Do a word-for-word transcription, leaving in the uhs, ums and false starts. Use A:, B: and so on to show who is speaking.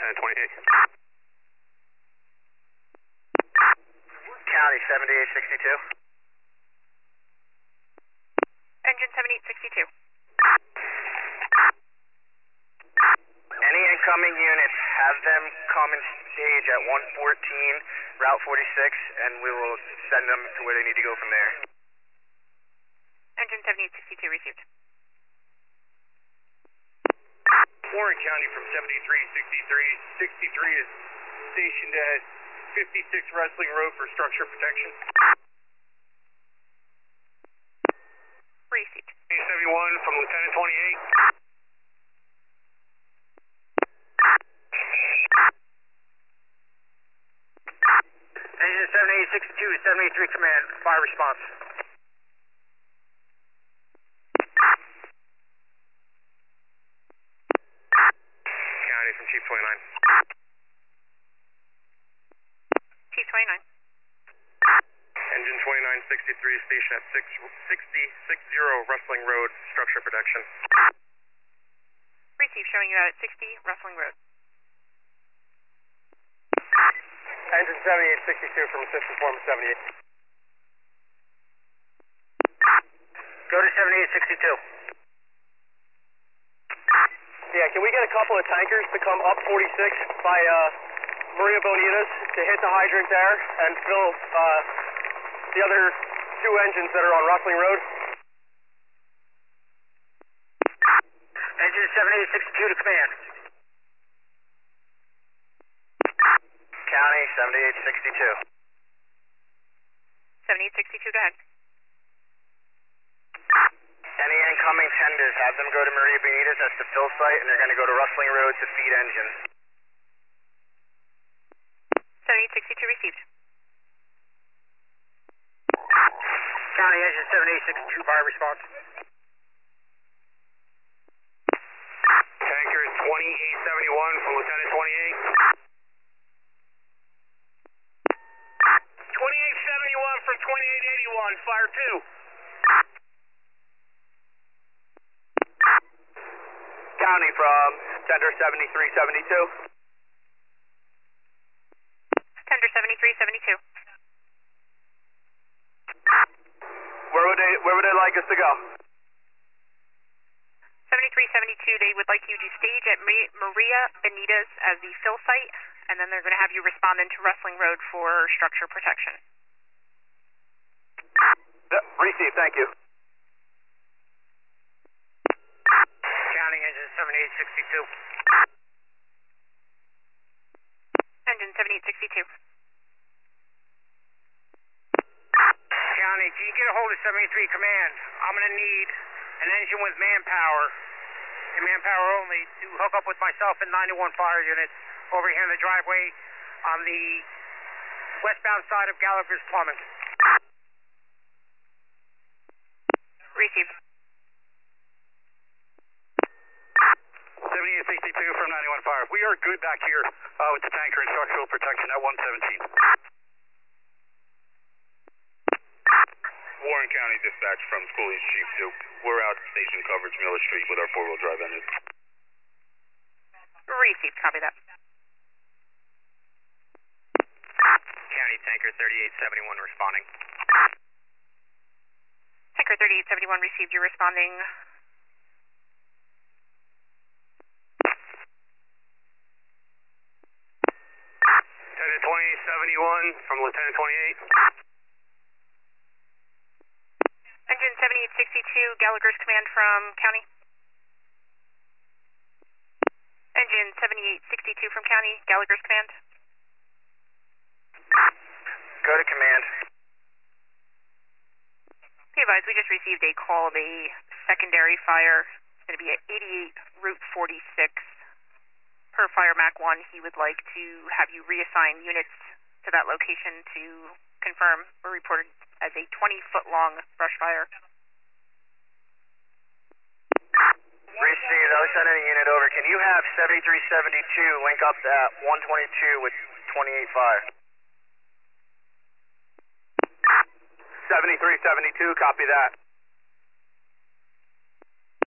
A: Lieutenant twenty-eight.
B: County seventy-eight sixty-two.
C: Engine seventy-eight sixty-two.
B: Any incoming units, have them come and stage at one fourteen, Route forty-six, and we will send them to where they need to go from there.
C: Engine seventy-eight sixty-two received.
A: Warren County from seventy-three sixty-three. sixty-three is stationed at fifty-six Wrestling Road for structure protection.
C: Received.
A: seventy-one from Lieutenant twenty-eight.
B: Engine seventy-eight sixty-two to seventy-eight three command, fire response.
A: County from Chief twenty-nine.
C: Chief twenty-nine.
A: Engine twenty-nine sixty-three station at six sixty-six Rustling Road, structure protection.
C: Received, showing you out at sixty Rustling Road.
B: Engine seventy-eight sixty-two from Assistant Foreman seventy-eight. Go to seventy-eight sixty-two. Yeah, can we get a couple of tankers to come up forty-six by uh, Maria Bonitas to hit the hydrant there and fill uh, the other two engines that are on Rustling Road? Engine seventy-eight sixty-two to command. County seventy-eight sixty-two.
C: seventy-eight sixty-two, go ahead.
B: Any incoming tenders, have them go to Maria Bonitas, that's the fill site, and they're going to go to Rustling Road to feed engines.
C: seventy-eight sixty-two received.
B: County engine seventy-eight sixty-two, fire response.
A: Tanker is twenty-eight seventy-one from Lieutenant twenty-eight. twenty-eight seventy-one from twenty-eight eighty-one, fire two.
B: County from tender seventy-three seventy-two.
C: Tender seventy-three seventy-two.
B: Where would they Where would they like us to go?
C: seventy-three seventy-two, they would like you to stage at Maria Bonitas as the fill site, and then they're going to have you respond into Rustling Road for structure protection.
B: Yep, receive, thank you. County engine seventy-eight sixty-two.
C: Engine seventy-eight sixty-two.
B: County, can you get a hold of seventy-three command? I'm going to need an engine with manpower, and manpower only, to hook up with myself and ninety-one fire units over here in the driveway on the westbound side of Gallagher's Plumbing.
C: Received.
A: seventy-eight sixty-two from ninety-one fire. We are good back here uh, with the tanker and structural protection at one seventeen. Warren County dispatch from School East Chief Duke. We're out station coverage Miller Street with our four-wheel drive engine.
C: Received, copy that.
B: County tanker thirty-eight seventy-one responding.
C: Tanker thirty-eight seventy-one received, you're responding.
A: Tender twenty-eight seventy-one from Lieutenant twenty-eight.
C: Engine seventy-eight sixty-two, Gallagher's command from County. Engine seventy-eight sixty-two from County, Gallagher's command.
B: Go to command.
C: Be advised, we just received a call of a secondary fire. It's going to be at eighty-eight Route forty-six. Per Fire Mac one, he would like to have you reassign units to that location to confirm or reported as a twenty-foot-long brush fire.
B: Received. I was sending a unit over. Can you have seventy-three seventy-two link up at one twenty-two with twenty-eight fire? seventy-three seventy-two, copy that.